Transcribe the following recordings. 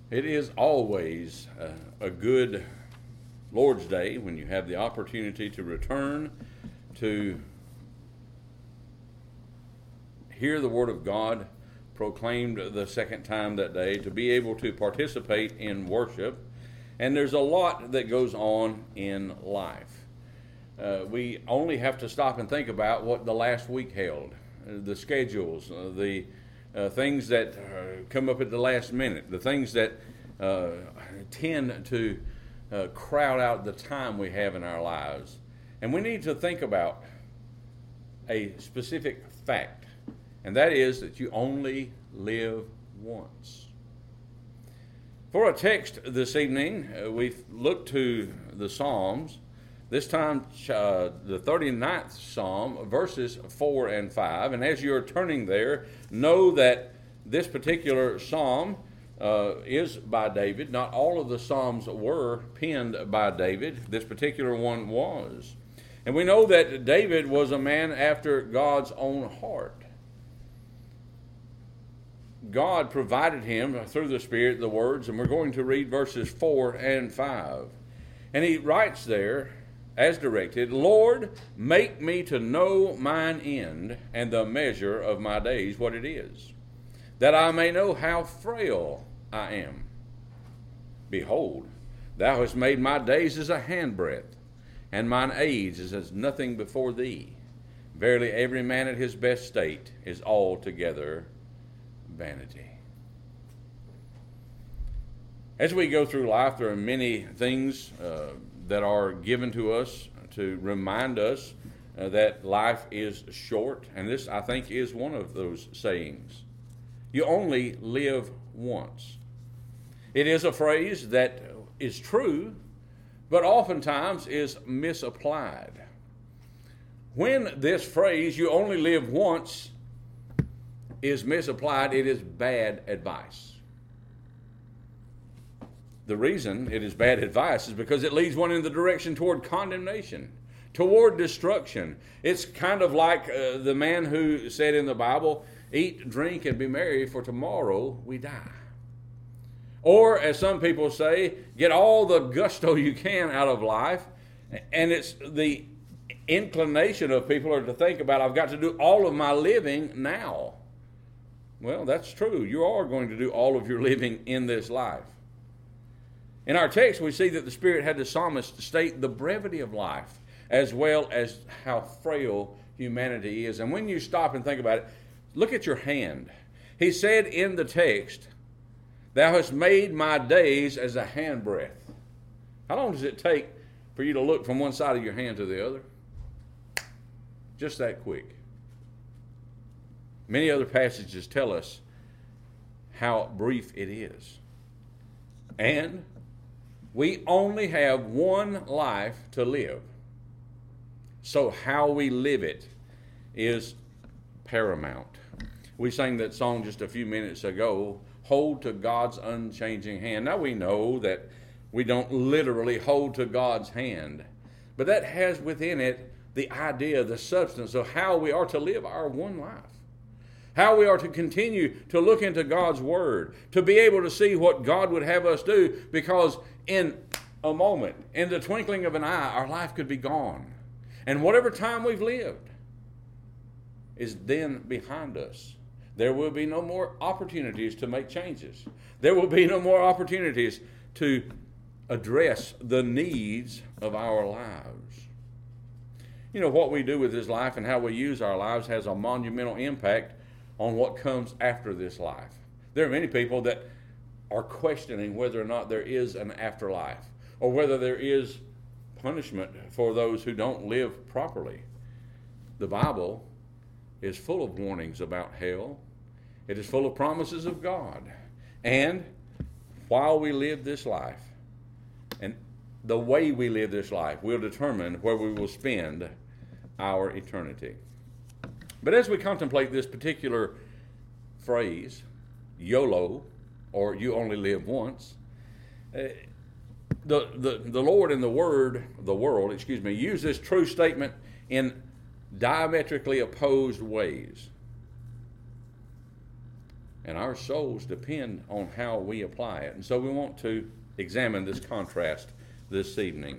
It is always a good Lord's Day when you have the opportunity to return to hear the Word of God proclaimed the second time that day, to be able to participate in worship. And there's a lot that goes on in life. We only have to stop and think about what the last week held, the schedules, the things that come up at the last minute, the things that tend to crowd out the time we have in our lives. And we need to think about a specific fact, and that is that you only live once. For a text this evening, we've looked to the Psalms, this time the 39th Psalm, verses 4 and 5. And as you're turning there, know that this particular Psalm is by David. Not all of the Psalms were penned by David. This particular one was. And we know that David was a man after God's own heart. God provided him through the Spirit the words, and we're going to read verses 4 and 5. And he writes there, as directed, "Lord, make me to know mine end and the measure of my days, what it is, that I may know how frail I am. Behold, thou hast made my days as a handbreadth, and mine age is as nothing before thee. Verily every man at his best state is altogether vanity." As we go through life, there are many things that are given to us to remind us that life is short, and this, I think, is one of those sayings. You only live once. It is a phrase that is true, but oftentimes is misapplied. When this phrase, "you only live once," is misapplied, it is bad advice. The reason it is bad advice is because it leads one in the direction toward condemnation, toward destruction. It's kind of like the man who said in the Bible, "Eat, drink, and be merry, for tomorrow we die." Or, as some people say, get all the gusto you can out of life. And it's the inclination of people are to think about, I've got to do all of my living now. Well, that's true. You are going to do all of your living in this life. In our text, we see that the Spirit had the psalmist state the brevity of life, as well as how frail humanity is. And when you stop and think about it, look at your hand. He said in the text, "Thou hast made my days as a handbreadth." How long does it take for you to look from one side of your hand to the other? Just that quick. Many other passages tell us how brief it is. And we only have one life to live. So how we live it is paramount. We sang that song just a few minutes ago, "Hold to God's unchanging hand." Now we know that we don't literally hold to God's hand, but that has within it the idea, the substance of how we are to live our one life. How we are to continue to look into God's Word, to be able to see what God would have us do, because in a moment, in the twinkling of an eye, our life could be gone. And whatever time we've lived is then behind us. There will be no more opportunities to make changes. There will be no more opportunities to address the needs of our lives. You know, what we do with this life and how we use our lives has a monumental impact on what comes after this life. There are many people that are questioning whether or not there is an afterlife, or whether there is punishment for those who don't live properly. The Bible is full of warnings about hell. It is full of promises of God. And while we live this life, and the way we live this life will determine where we will spend our eternity. But as we contemplate this particular phrase, YOLO, or "you only live once," the Lord and the world, use this true statement in diametrically opposed ways. And our souls depend on how we apply it. And so we want to examine this contrast this evening.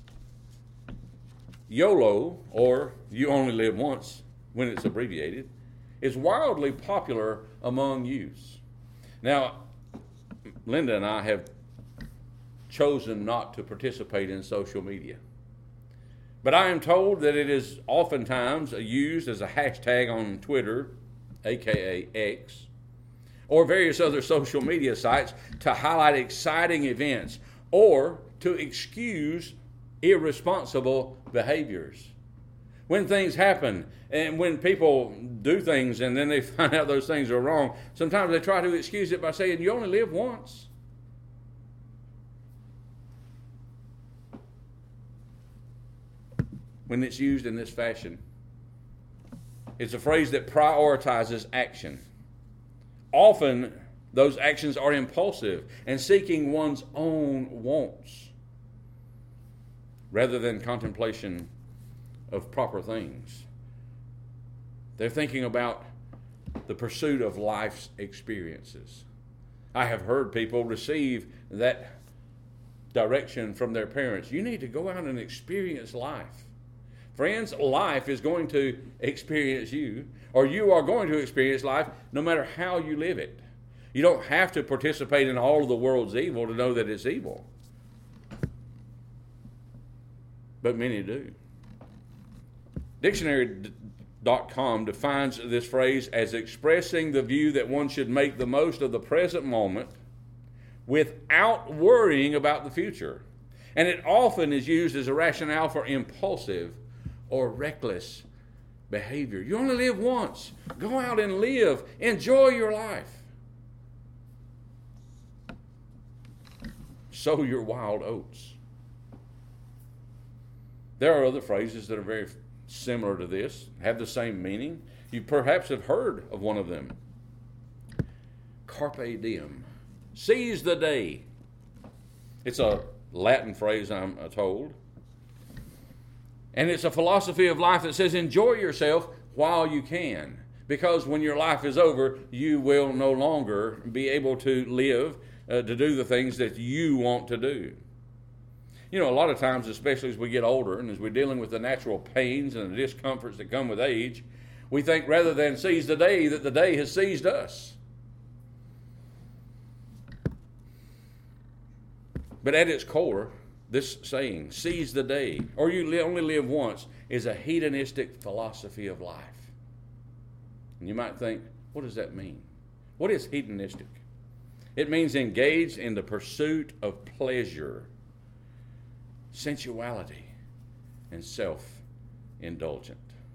YOLO, or you only live once when it's abbreviated, is wildly popular among youths. Now, Linda and I have chosen not to participate in social media. But I am told that it is oftentimes used as a hashtag on Twitter, aka X, or various other social media sites to highlight exciting events or to excuse irresponsible behaviors. When things happen and when people do things and then they find out those things are wrong, sometimes they try to excuse it by saying, you only live once. When it's used in this fashion, it's a phrase that prioritizes action. Often, those actions are impulsive and seeking one's own wants rather than contemplation of proper things. They're thinking about the pursuit of life's experiences. I have heard people receive that direction from their parents. You need to go out and experience life. Friends, life is going to experience you, or you are going to experience life no matter how you live it. You don't have to participate in all of the world's evil to know that it's evil. But many do. Dictionary.com defines this phrase as expressing the view that one should make the most of the present moment without worrying about the future. And it often is used as a rationale for impulsive or reckless behavior. You only live once. Go out and live. Enjoy your life. Sow your wild oats. There are other phrases that are very similar to this, have the same meaning. You perhaps have heard of one of them. Carpe diem. Seize the day. It's a Latin phrase, I'm told. And it's a philosophy of life that says enjoy yourself while you can. Because when your life is over, you will no longer be able to live, to do the things that you want to do. You know, a lot of times, especially as we get older and as we're dealing with the natural pains and the discomforts that come with age, we think rather than seize the day, that the day has seized us. But at its core, this saying, seize the day, or you only live once, is a hedonistic philosophy of life. And you might think, what does that mean? What is hedonistic? It means engaged in the pursuit of pleasure, sensuality, and self-indulgent.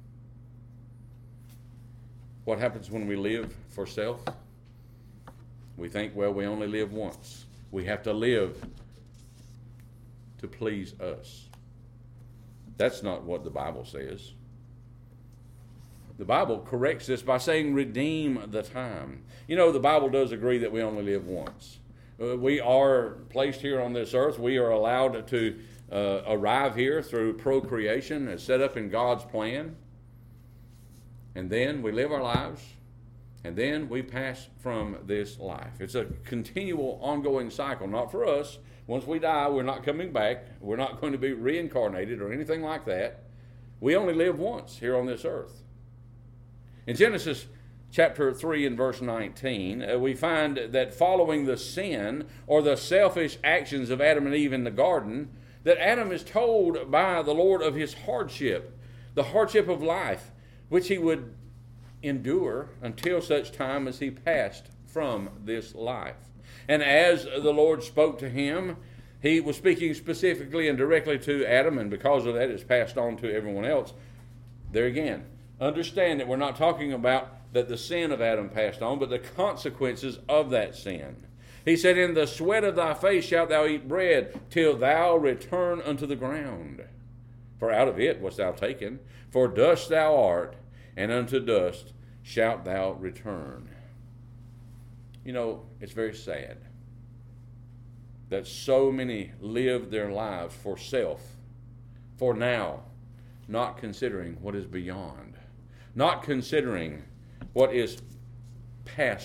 What happens when we live for self? We think, well, we only live once. We have to live to please us. That's not what the Bible says. The Bible corrects this by saying, redeem the time. You know, the Bible does agree that we only live once. We are placed here on this earth. We are allowed to arrive here through procreation as set up in God's plan. And then we live our lives. And then we pass from this life. It's a continual, ongoing cycle. Not for us. Once we die, we're not coming back. We're not going to be reincarnated or anything like that. We only live once here on this earth. In Genesis chapter 3 and verse 19, we find that following the sin or the selfish actions of Adam and Eve in the garden, that Adam is told by the Lord of his hardship, the hardship of life, which he would endure until such time as he passed from this life. And as the Lord spoke to him, he was speaking specifically and directly to Adam, and because of that, it's passed on to everyone else. There again, understand that we're not talking about that the sin of Adam passed on, but the consequences of that sin. He said, in the sweat of thy face shalt thou eat bread, till thou return unto the ground. For out of it wast thou taken, for dust thou art, and unto dust shalt thou return. You know, it's very sad that so many live their lives for self, for now, not considering what is beyond, not considering what is past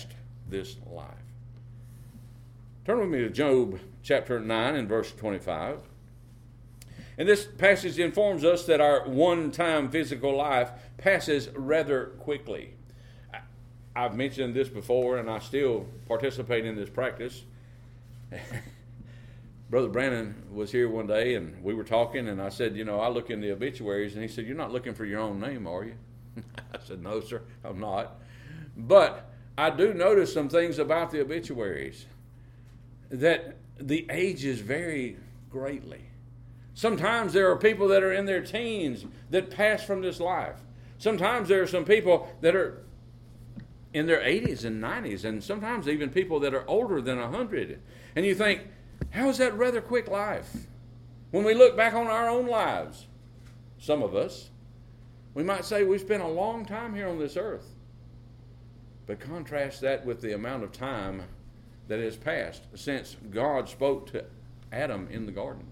this life. Turn with me to Job chapter 9 and verse 25. And this passage informs us that our one-time physical life passes rather quickly. I've mentioned this before, and I still participate in this practice. Brother Brandon was here one day, and we were talking, and I said, I look in the obituaries, and he said, "You're not looking for your own name, are you?" I said, "No, sir, I'm not." But I do notice some things about the obituaries, that the ages vary greatly. Sometimes there are people that are in their teens that pass from this life. Sometimes there are some people that are in their 80s and 90s, and sometimes even people that are older than 100. And you think, how is that rather quick life? When we look back on our own lives, some of us, we might say we've spent a long time here on this earth. But contrast that with the amount of time that has passed since God spoke to Adam in the garden.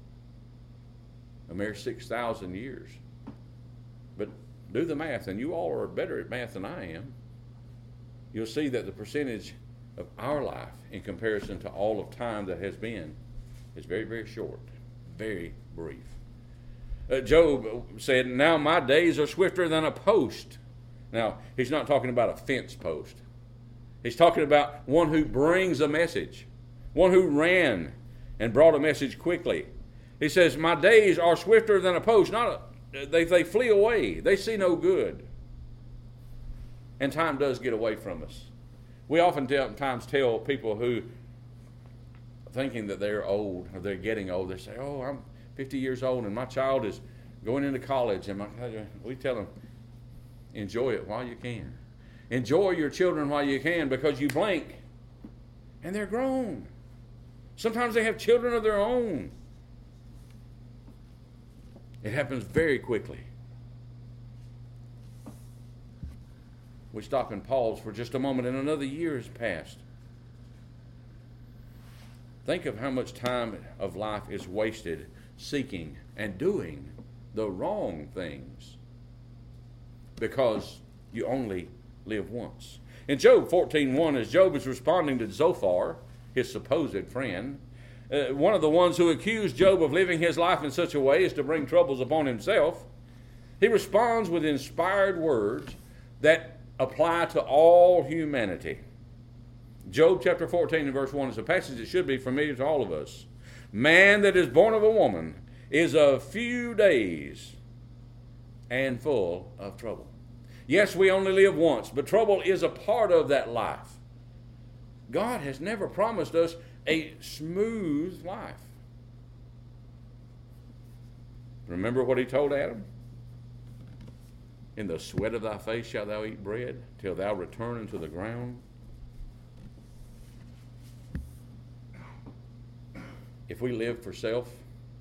A mere 6,000 years. But do the math, and you all are better at math than I am. You'll see that the percentage of our life in comparison to all of time that has been is very, very short, very brief. Job said, "Now my days are swifter than a post." Now, he's not talking about a fence post. He's talking about one who brings a message, one who ran and brought a message quickly. He says, "My days are swifter than a post." They flee away. They see no good. And time does get away from us. We oftentimes tell people who, thinking that they're old or they're getting old, they say, "Oh, I'm 50 years old and my child is going into college." And we tell them, enjoy it while you can. Enjoy your children while you can, because you blink and they're grown. Sometimes they have children of their own. It happens very quickly. We stop and pause for just a moment, and another year has passed. Think of how much time of life is wasted seeking and doing the wrong things, because you only live once. In Job 14:1, as Job is responding to Zophar, his supposed friend, one of the ones who accused Job of living his life in such a way as to bring troubles upon himself, he responds with inspired words that apply to all humanity. Job chapter 14 and verse 1 is a passage that should be familiar to all of us. "Man that is born of a woman is of few days and full of trouble." Yes, we only live once, but trouble is a part of that life. God has never promised us a smooth life. Remember what he told Adam? "In the sweat of thy face shalt thou eat bread, till thou return unto the ground." If we live for self,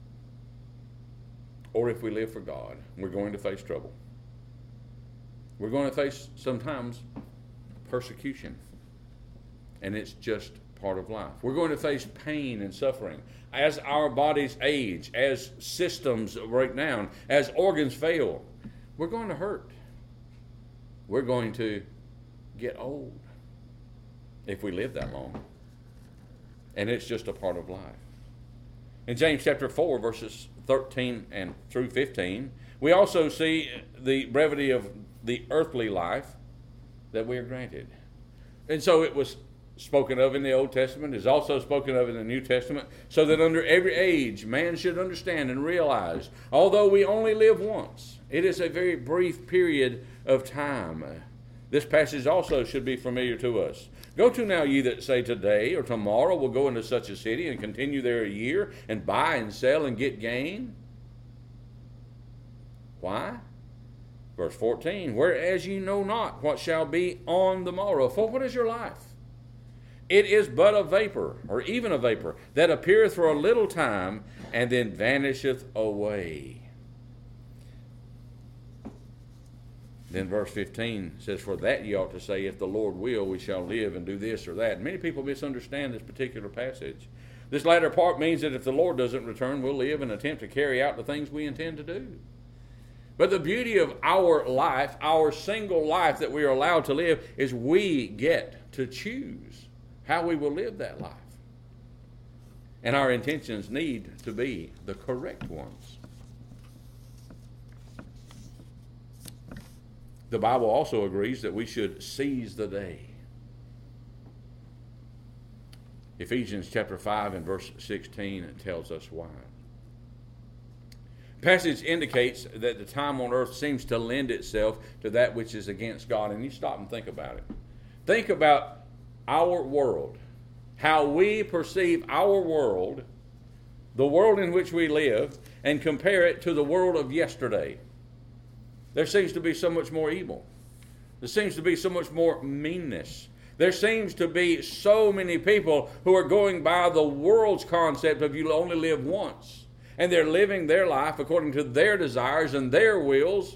or if we live for God, we're going to face trouble. We're going to face sometimes persecution, and it's just part of life. We're going to face pain and suffering as our bodies age, as systems break down, as organs fail. We're going to hurt. We're going to get old if we live that long. And it's just a part of life. In James chapter 4, verses 13 and through 15, we also see the brevity of the earthly life that we are granted. And so it was spoken of in the Old Testament, is also spoken of in the New Testament, so that under every age, man should understand and realize, although we only live once, it is a very brief period of time. This passage also should be familiar to us. "Go to now ye that say, today or tomorrow we'll go into such a city and continue there a year and buy and sell and get gain." Why? Verse 14, "Whereas ye know not what shall be on the morrow." For what is your life? "It is but a vapor," or even a vapor, "that appeareth for a little time, and then vanisheth away." Then verse 15 says, "For that ye ought to say, if the Lord will, we shall live and do this or that." And many people misunderstand this particular passage. This latter part means that if the Lord doesn't return, we'll live and attempt to carry out the things we intend to do. But the beauty of our life, our single life that we are allowed to live, is we get to choose how we will live that life. And our intentions need to be the correct ones. The Bible also agrees that we should seize the day. Ephesians chapter 5 and verse 16 tells us why. The passage indicates that the time on earth seems to lend itself to that which is against God. And you stop and think about it. Think about our world, how we perceive our world, the world in which we live, and compare it to the world of yesterday. There seems to be so much more evil. There seems to be so much more meanness. There seems to be so many people who are going by the world's concept of you only live once. And they're living their life according to their desires and their wills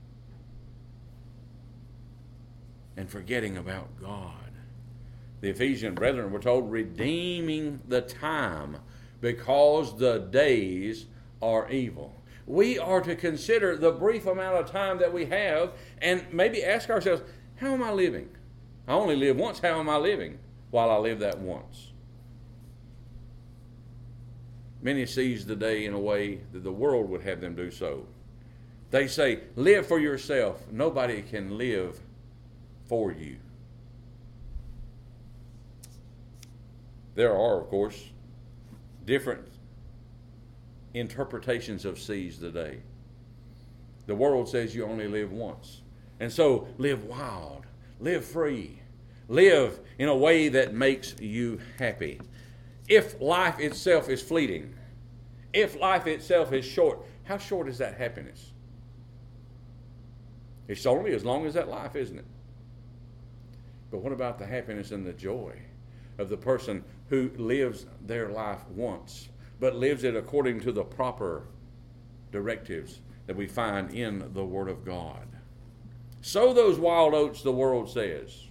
and forgetting about God. The Ephesian brethren were told, redeeming the time because the days are evil. We are to consider the brief amount of time that we have and maybe ask ourselves, how am I living? I only live once. How am I living while I live that once? Many seize the day in a way that the world would have them do so. They say, live for yourself. Nobody can live for you. There are, of course, different interpretations of seize the day. The world says you only live once. And so live wild, live free, live in a way that makes you happy. If life itself is fleeting, if life itself is short, how short is that happiness? It's only as long as that life, isn't it? But what about the happiness and the joy of the person who lives their life once, but lives it according to the proper directives that we find in the Word of God? Sow those wild oats, the world says.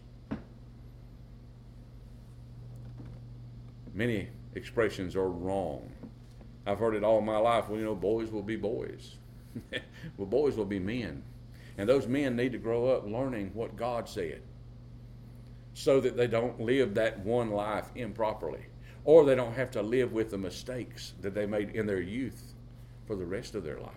Many expressions are wrong. I've heard it all my life. Well, boys will be boys. Well, boys will be men. And those men need to grow up learning what God said so that they don't live that one life improperly, or they don't have to live with the mistakes that they made in their youth for the rest of their lives.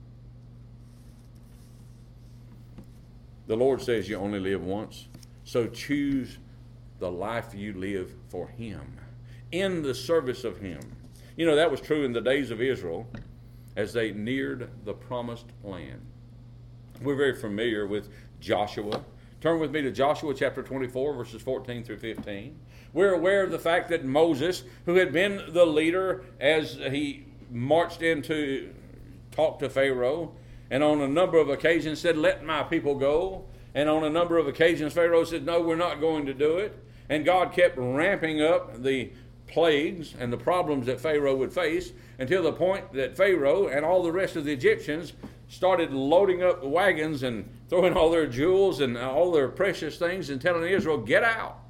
The Lord says you only live once, so choose the life you live for Him, in the service of Him. That was true in the days of Israel as they neared the promised land. We're very familiar with Joshua. Turn with me to Joshua chapter 24, verses 14 through 15. We're aware of the fact that Moses, who had been the leader as he marched in to talk to Pharaoh, and on a number of occasions said, let my people go. And on a number of occasions, Pharaoh said, no, we're not going to do it. And God kept ramping up the plagues and the problems that Pharaoh would face until the point that Pharaoh and all the rest of the Egyptians started loading up wagons and throwing all their jewels and all their precious things and telling Israel, get out.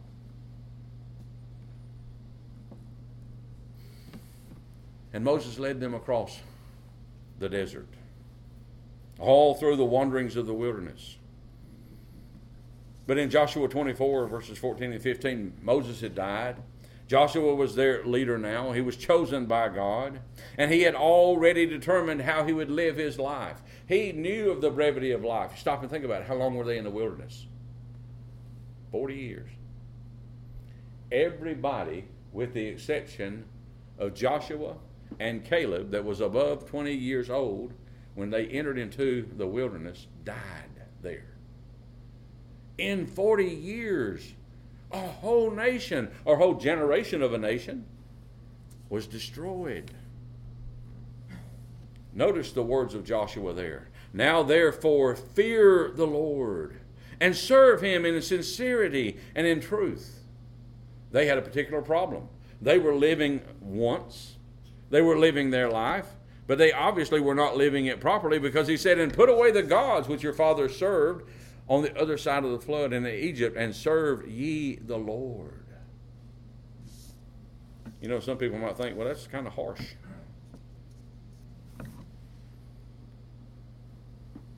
And Moses led them across the desert, all through the wanderings of the wilderness. But in Joshua 24, verses 14 and 15, Moses had died. Joshua was their leader now. He was chosen by God, and he had already determined how he would live his life. He knew of the brevity of life. Stop and think about it. How long were they in the wilderness? 40 years. Everybody, with the exception of Joshua and Caleb, that was above 20 years old when they entered into the wilderness, died there. In 40 years, a whole nation, or a whole generation of a nation, was destroyed. Notice the words of Joshua there. Now therefore fear the Lord and serve Him in sincerity and in truth. They had a particular problem. They were living once. They were living their life, but they obviously were not living it properly, because He said, and put away the gods which your fathers served on the other side of the flood in Egypt, and serve ye the Lord. Some people might think, well, that's kind of harsh.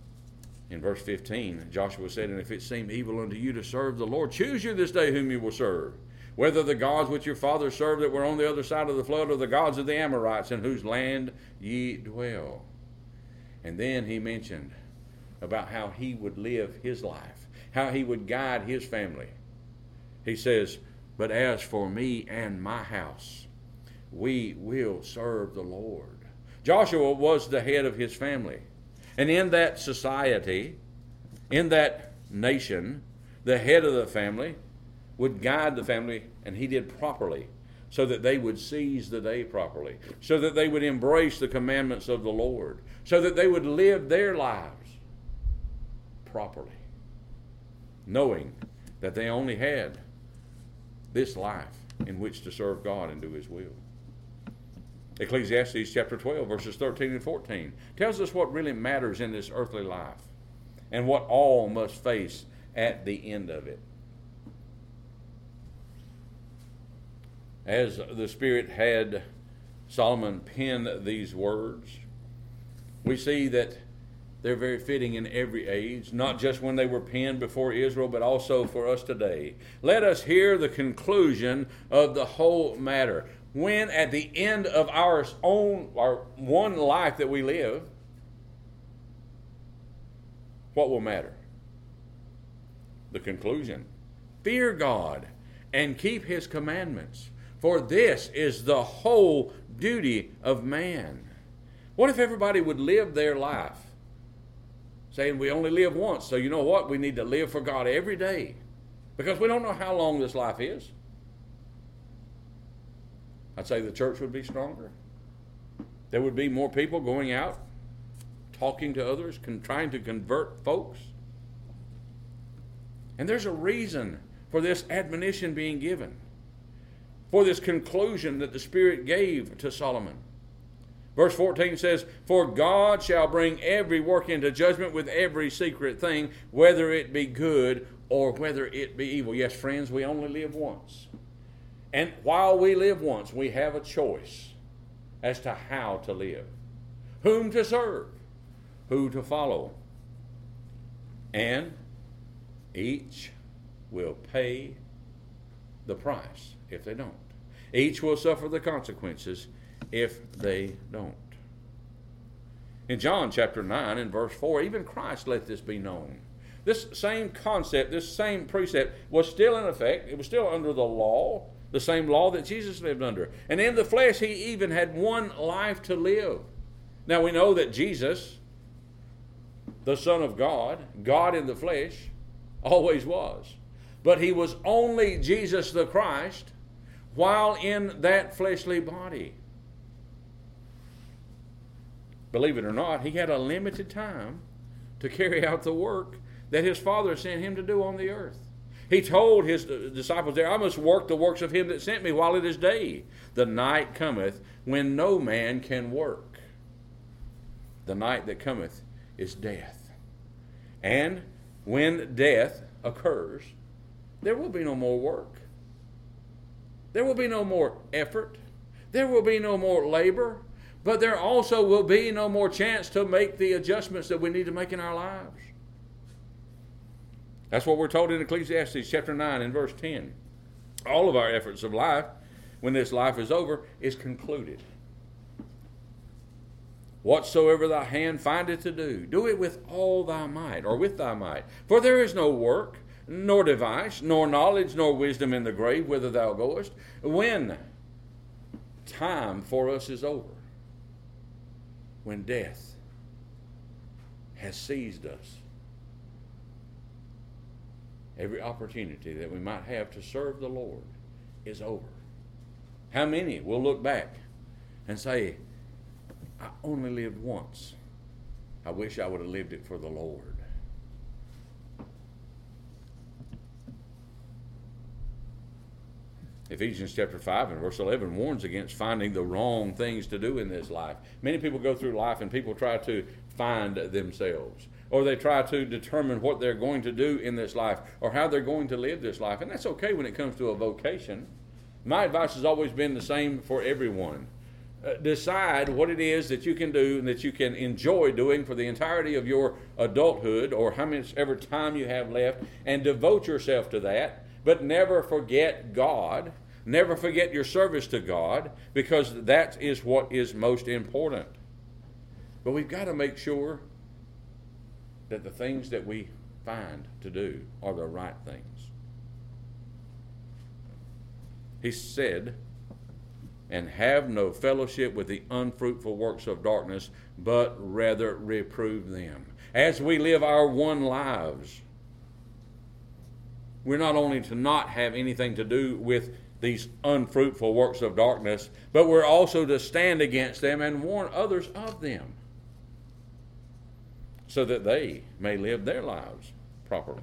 In verse 15, Joshua said, "And if it seem evil unto you to serve the Lord, choose you this day whom you will serve, whether the gods which your fathers served that were on the other side of the flood, or the gods of the Amorites, in whose land ye dwell." And then he mentioned about how he would live his life, how he would guide his family. He says, "But as for me and my house, we will serve the Lord." Joshua was the head of his family. And in that society, in that nation, the head of the family would guide the family, and he did properly, so that they would seize the day properly, so that they would embrace the commandments of the Lord, so that they would live their lives properly, knowing that they only had this life in which to serve God and do his will. Ecclesiastes chapter 12, verses 13 and 14 tells us what really matters in this earthly life and what all must face at the end of it. As the Spirit had Solomon pen these words, we see that they're very fitting in every age, not just when they were penned before Israel, but also for us today. Let us hear the conclusion of the whole matter. When at the end of our one life that we live, what will matter? The conclusion. Fear God and keep his commandments, for this is the whole duty of man. What if everybody would live their life saying we only live once, so you know what? We need to live for God every day, because we don't know how long this life is. I'd say the church would be stronger. There would be more people going out, talking to others, trying to convert folks. And there's a reason for this admonition being given, for this conclusion that the Spirit gave to Solomon. Verse 14 says, "For God shall bring every work into judgment with every secret thing, whether it be good or whether it be evil." Yes, friends, we only live once. And while we live once, we have a choice as to how to live, whom to serve, who to follow. And each will pay the price if they don't. Each will suffer the consequences if they don't. In John chapter 9 and verse 4, even Christ let this be known. This same concept, this same precept was still in effect. It was still under the law, the same law that Jesus lived under. And in the flesh, he even had one life to live. Now we know that Jesus, the Son of God, God in the flesh, always was. But he was only Jesus the Christ while in that fleshly body. Believe it or not, he had a limited time to carry out the work that his Father sent him to do on the earth. He told his disciples there, "I must work the works of him that sent me while it is day. The night cometh when no man can work." The night that cometh is death. And when death occurs, there will be no more work. There will be no more effort. There will be no more labor. But there also will be no more chance to make the adjustments that we need to make in our lives. That's what we're told in Ecclesiastes chapter 9 and verse 10. All of our efforts of life, when this life is over, is concluded. "Whatsoever thy hand findeth to do, do it with all thy might," or with thy might. "For there is no work, nor device, nor knowledge, nor wisdom in the grave whither thou goest." When time for us is over, when death has seized us, every opportunity that we might have to serve the Lord is over. How many will look back and say, "I only lived once. I wish I would have lived it for the Lord"? Ephesians chapter 5 and verse 11 warns against finding the wrong things to do in this life. Many people go through life and people try to find themselves, or they try to determine what they're going to do in this life or how they're going to live this life. And that's okay when it comes to a vocation. My advice has always been the same for everyone. decide what it is that you can do and that you can enjoy doing for the entirety of your adulthood, or how much ever time you have left, and devote yourself to that. But never forget God. Never forget your service to God, because that is what is most important. But we've got to make sure that the things that we find to do are the right things. He said, and have no fellowship with the unfruitful works of darkness, but rather reprove them. As we live our one lives, we're not only to not have anything to do with these unfruitful works of darkness, but we're also to stand against them and warn others of them, so that they may live their lives properly.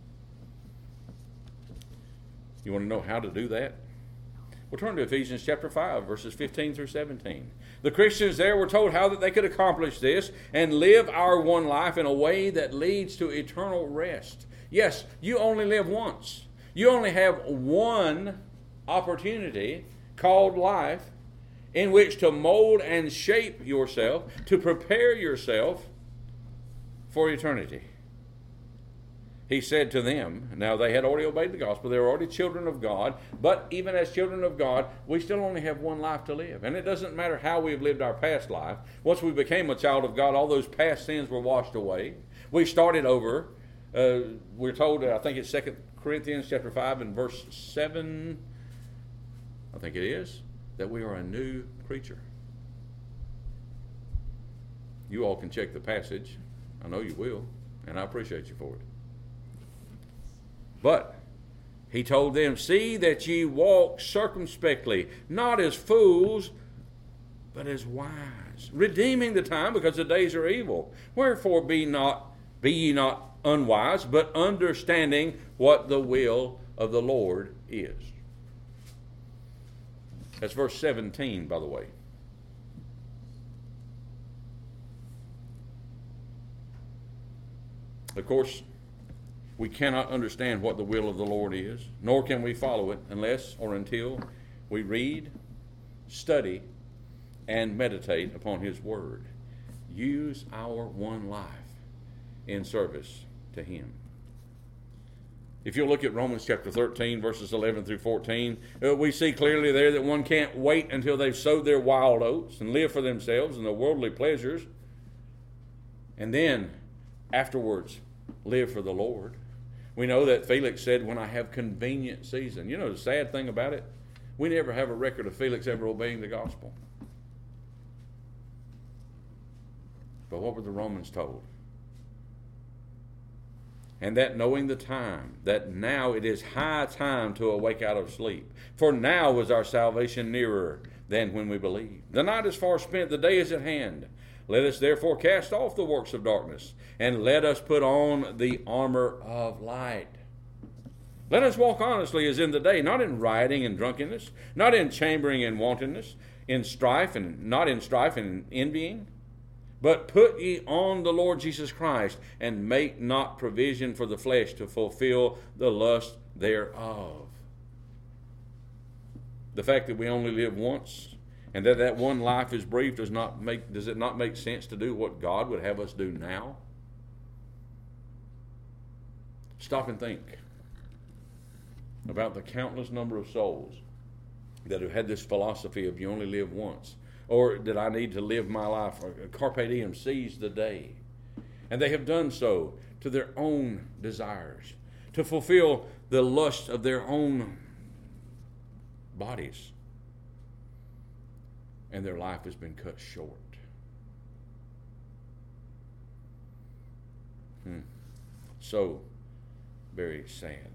You want to know how to do that? We'll turn to Ephesians chapter 5, verses 15 through 17. The Christians there were told how that they could accomplish this and live our one life in a way that leads to eternal rest. Yes, you only live once. You only have one opportunity called life in which to mold and shape yourself, to prepare yourself for eternity. He said to them, now they had already obeyed the gospel, they were already children of God, but even as children of God, we still only have one life to live. And it doesn't matter how we've lived our past life. Once we became a child of God, all those past sins were washed away. We started over. We're told, I think it's 2 Corinthians chapter 5 and verse 7, I think it is, that we are a new creature. You all can check the passage. I know you will, and I appreciate you for it. But he told them, see that ye walk circumspectly, not as fools, but as wise, redeeming the time, because the days are evil. Wherefore be ye not unwise, but understanding what the will of the Lord is. That's verse 17, by the way. Of course, we cannot understand what the will of the Lord is, nor can we follow it unless or until we read, study, and meditate upon His Word. Use our one life in service to Him. If you look at Romans chapter 13, verses 11 through 14, we see clearly there that one can't wait until they've sowed their wild oats and live for themselves and their worldly pleasures, and then afterwards live for the Lord. We know that Felix said, when I have convenient season. You know the sad thing about it? We never have a record of Felix ever obeying the gospel. But what were the Romans told? And that knowing the time, that now it is high time to awake out of sleep. For now is our salvation nearer than when we believed. The night is far spent, the day is at hand. Let us therefore cast off the works of darkness, and let us put on the armor of light. Let us walk honestly as in the day, not in rioting and drunkenness, not in chambering and wantonness, not in strife and envying. But put ye on the Lord Jesus Christ, and make not provision for the flesh to fulfill the lust thereof. The fact that we only live once, and that one life is brief, does it not make sense to do what God would have us do now? Stop and think about the countless number of souls that have had this philosophy of you only live once, or that I need to live my life, or carpe diem, seize the day. And they have done so to their own desires, to fulfill the lust of their own bodies. And their life has been cut short. So very sad.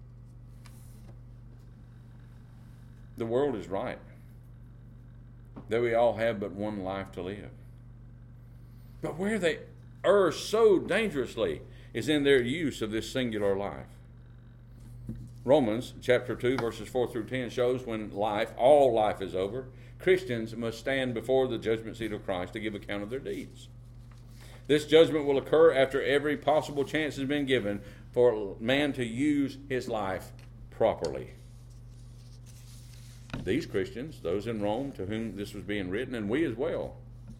The world is right that we all have but one life to live. But where they err so dangerously is in their use of this singular life. Romans chapter 2 verses 4 through 10 shows when all life is over, Christians must stand before the judgment seat of Christ to give account of their deeds. This judgment will occur after every possible chance has been given for man to use his life properly. these Christians, those in Rome to whom this was being written, and we as well,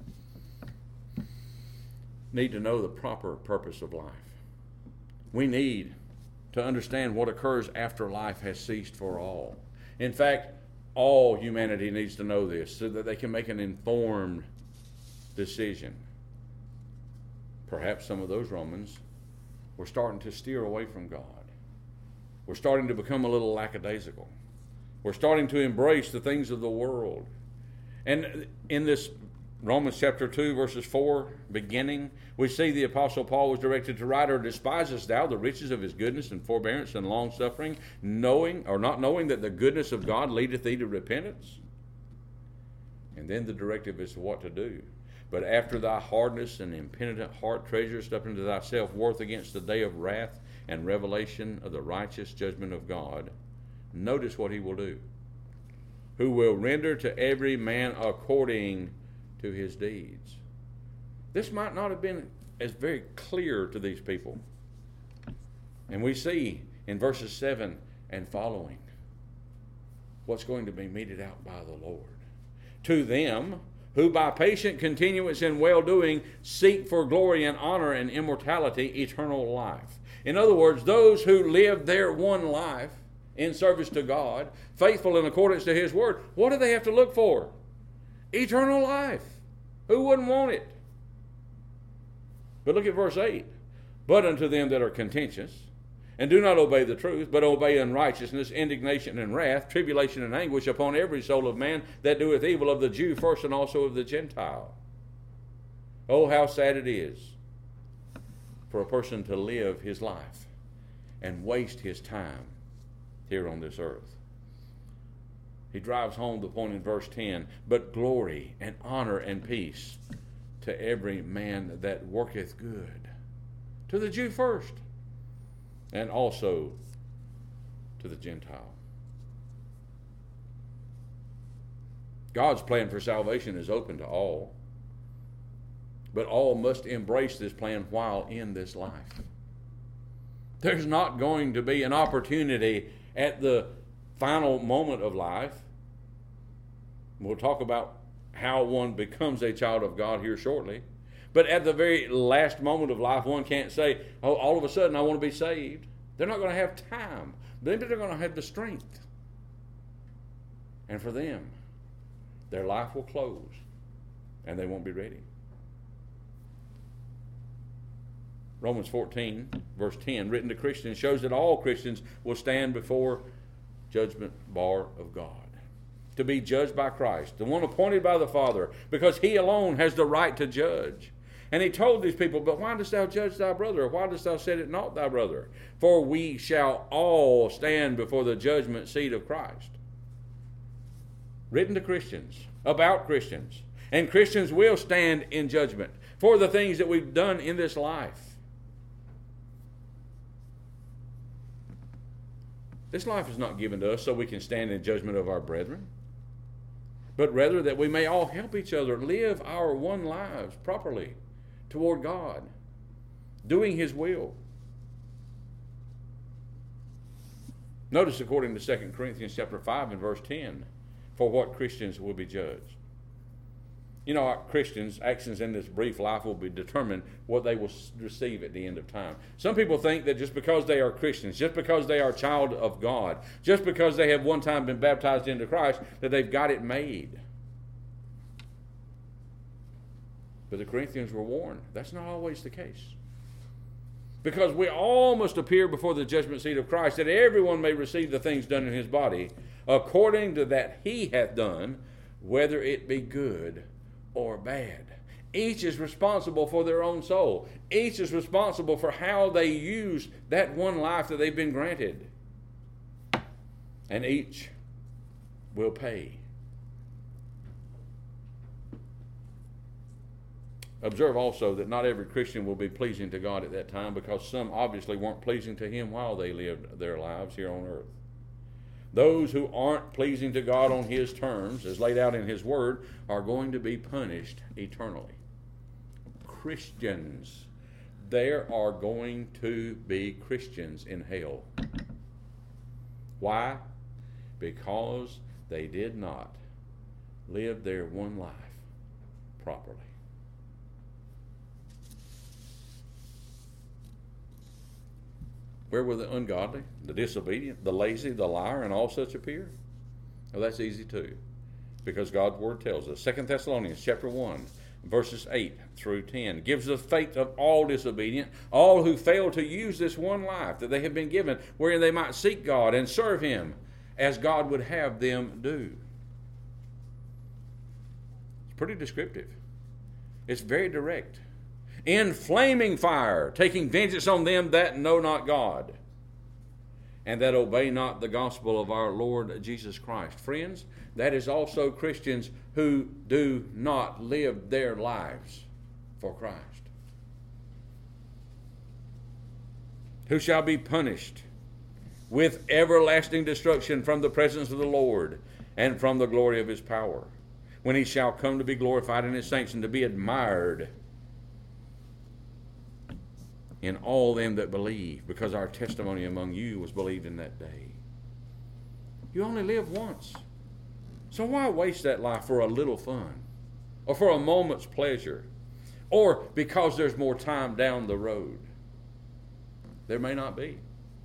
need to know the proper purpose of life. We need to understand what occurs after life has ceased for all. In fact, all humanity needs to know this so that they can make an informed decision. Perhaps some of those Romans were starting to steer away from God. We're starting to become a little lackadaisical. We're starting to embrace the things of the world. And in this Romans chapter 2, verses 4, beginning, we see the Apostle Paul was directed to write, "Or despisest thou the riches of his goodness and forbearance and long-suffering, not knowing that the goodness of God leadeth thee to repentance?" And then the directive is what to do. "But after thy hardness and impenitent heart treasurest up unto thyself worth against the day of wrath and revelation of the righteous judgment of God." Notice what he will do. "Who will render to every man according to his deeds." This might not have been as very clear to these people. And we see in verses 7 and following what's going to be meted out by the Lord. "To them who by patient continuance in well-doing seek for glory and honor and immortality, eternal life." In other words, those who live their one life in service to God, faithful in accordance to his word, what do they have to look for? Eternal life. Who wouldn't want it? But look at verse 8. "But unto them that are contentious, and do not obey the truth, but obey unrighteousness, indignation and wrath, tribulation and anguish upon every soul of man that doeth evil, of the Jew first and also of the Gentile." Oh, how sad it is for a person to live his life and waste his time here on this earth. He drives home the point in verse 10, "But glory and honor and peace to every man that worketh good." To the Jew first, and also to the Gentile. God's plan for salvation is open to all, but all must embrace this plan while in this life. There's not going to be an opportunity at the final moment of life. We'll talk about how one becomes a child of God here shortly. But at the very last moment of life, one can't say, "Oh, all of a sudden I want to be saved." They're not going to have time. Maybe they're going to have the strength. And for them, their life will close and they won't be ready. Romans 14, verse 10, written to Christians, shows that all Christians will stand before judgment bar of God, to be judged by Christ, the one appointed by the Father, because he alone has the right to judge. And he told these people, "But why dost thou judge thy brother? Or why dost thou set it not thy brother? For we shall all stand before the judgment seat of Christ." Written to Christians, about Christians. And Christians will stand in judgment for the things that we've done in this life. This life is not given to us so we can stand in judgment of our brethren, but rather that we may all help each other live our one lives properly toward God, doing his will. Notice, according to 2 Corinthians chapter 5 and verse 10, for what Christians will be judged. You know, our Christians' actions in this brief life will be determined what they will receive at the end of time. Some people think that just because they are Christians, just because they are a child of God, just because they have one time been baptized into Christ, that they've got it made. But the Corinthians were warned, that's not always the case. Because we all must appear before the judgment seat of Christ, that everyone may receive the things done in his body, according to that he hath done, whether it be good or bad. Each is responsible for their own soul. Each is responsible for how they use that one life that they've been granted. And each will pay. Observe also that not every Christian will be pleasing to God at that time, because some obviously weren't pleasing to him while they lived their lives here on earth. Those who aren't pleasing to God on his terms, as laid out in his word, are going to be punished eternally. Christians, there are going to be Christians in hell. Why? Because they did not live their one life properly. Where will the ungodly, the disobedient, the lazy, the liar, and all such appear? Well, that's easy too, because God's Word tells us. 2 Thessalonians chapter 1, verses 8 through 10 gives the fate of all disobedient, all who fail to use this one life that they have been given, wherein they might seek God and serve Him as God would have them do. It's pretty descriptive. It's very direct. In flaming fire, taking vengeance on them that know not God, and that obey not the gospel of our Lord Jesus Christ. Friends, that is also Christians who do not live their lives for Christ, who shall be punished with everlasting destruction from the presence of the Lord and from the glory of His power, when He shall come to be glorified in His saints and to be admired in all them that believe, because our testimony among you was believed in that day. You only live once. So why waste that life for a little fun, or for a moment's pleasure, or because there's more time down the road? There may not be.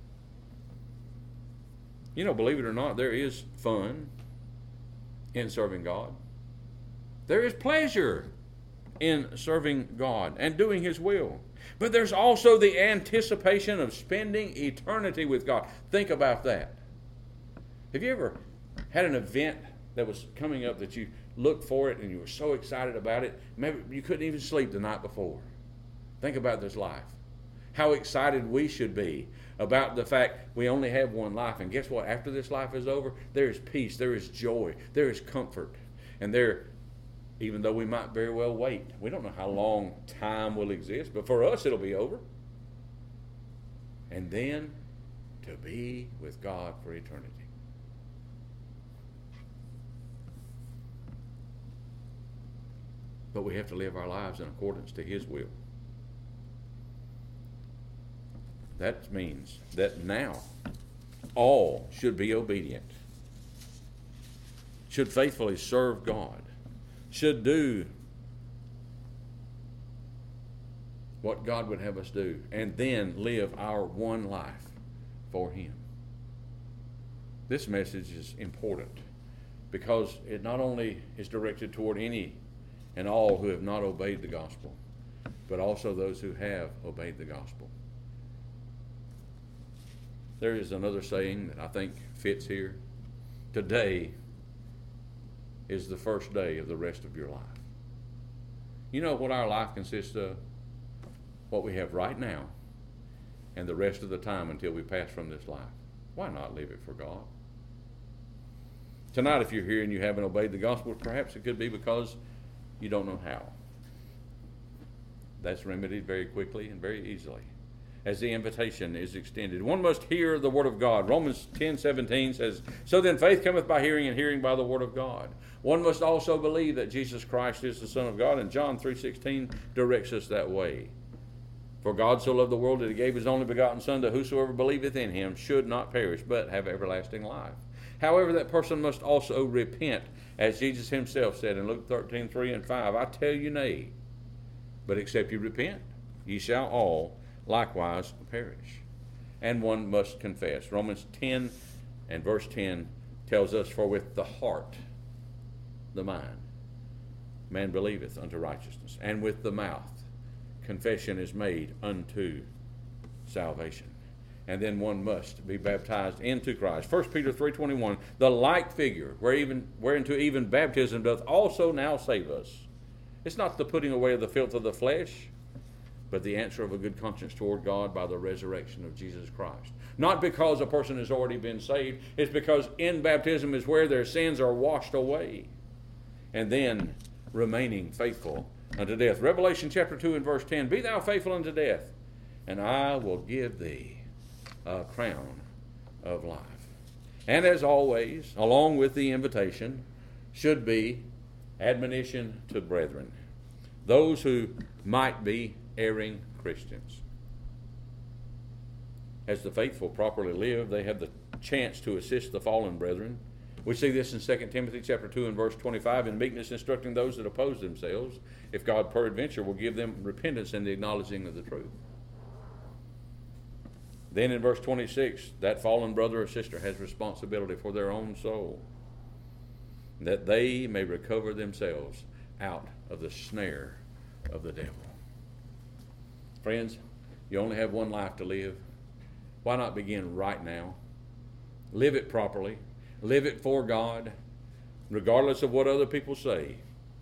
You know, believe it or not, there is fun in serving God. There is pleasure in serving God and doing His will. But there's also the anticipation of spending eternity with God. Think about that. Have you ever had an event that was coming up that you looked for it and you were so excited about it, maybe you couldn't even sleep the night before? Think about this life. How excited we should be about the fact we only have one life. And guess what? After this life is over, there is peace, there is joy, there is comfort. And there, even though we might very well wait, we don't know how long time will exist, but for us it'll be over. And then to be with God for eternity. But we have to live our lives in accordance to His will. That means that now all should be obedient, should faithfully serve God, should do what God would have us do, and then live our one life for Him. This message is important because it not only is directed toward any and all who have not obeyed the gospel, but also those who have obeyed the gospel. There is another saying that I think fits here. Today is the first day of the rest of your life. You know what our life consists of? What we have right now and the rest of the time until we pass from this life. Why not live it for God? Tonight, if you're here and you haven't obeyed the gospel, perhaps it could be because you don't know how. That's remedied very quickly and very easily as the invitation is extended. One must hear the word of God. Romans 10:17 says, "So then faith cometh by hearing, and hearing by the word of God." One must also believe that Jesus Christ is the Son of God, and John 3:16 directs us that way. For God so loved the world that He gave His only begotten Son, that whosoever believeth in Him should not perish, but have everlasting life. However, that person must also repent, as Jesus Himself said in Luke 13:3 and 5, "I tell you nay, but except you repent, ye shall all likewise perish." And one must confess. Romans 10 and verse 10 tells us, "For with the heart, the mind, man believeth unto righteousness, and with the mouth confession is made unto salvation." And then one must be baptized into Christ. 1 Peter 3:21, "The like figure, whereunto even baptism doth also now save us." It's not the putting away of the filth of the flesh, but the answer of a good conscience toward God by the resurrection of Jesus Christ. Not because a person has already been saved, it's because in baptism is where their sins are washed away. And then remaining faithful unto death. Revelation chapter 2 and verse 10, "Be thou faithful unto death, and I will give thee a crown of life." And as always, along with the invitation, should be admonition to brethren, those who might be erring Christians. As the faithful properly live, they have the chance to assist the fallen brethren We see this in 2 Timothy chapter 2 and verse 25, in meekness instructing those that oppose themselves, if God peradventure will give them repentance and the acknowledging of the truth. Then in verse 26, that fallen brother or sister has responsibility for their own soul, that they may recover themselves out of the snare of the devil. Friends, you only have one life to live. Why not begin right now? Live it properly. Live it for God, regardless of what other people say.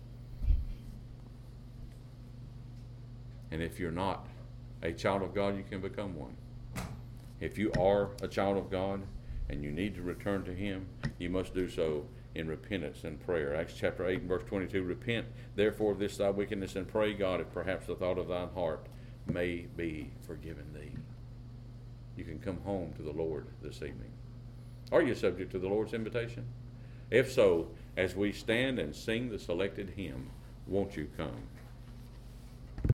And if you're not a child of God, you can become one. If you are a child of God and you need to return to Him, you must do so in repentance and prayer. Acts chapter 8 and verse 22, repent therefore of this thy wickedness, and pray God if perhaps the thought of thine heart may be forgiven thee. You can come home to the Lord this evening. Are you subject to the Lord's invitation? If so, as we stand and sing the selected hymn, won't you come?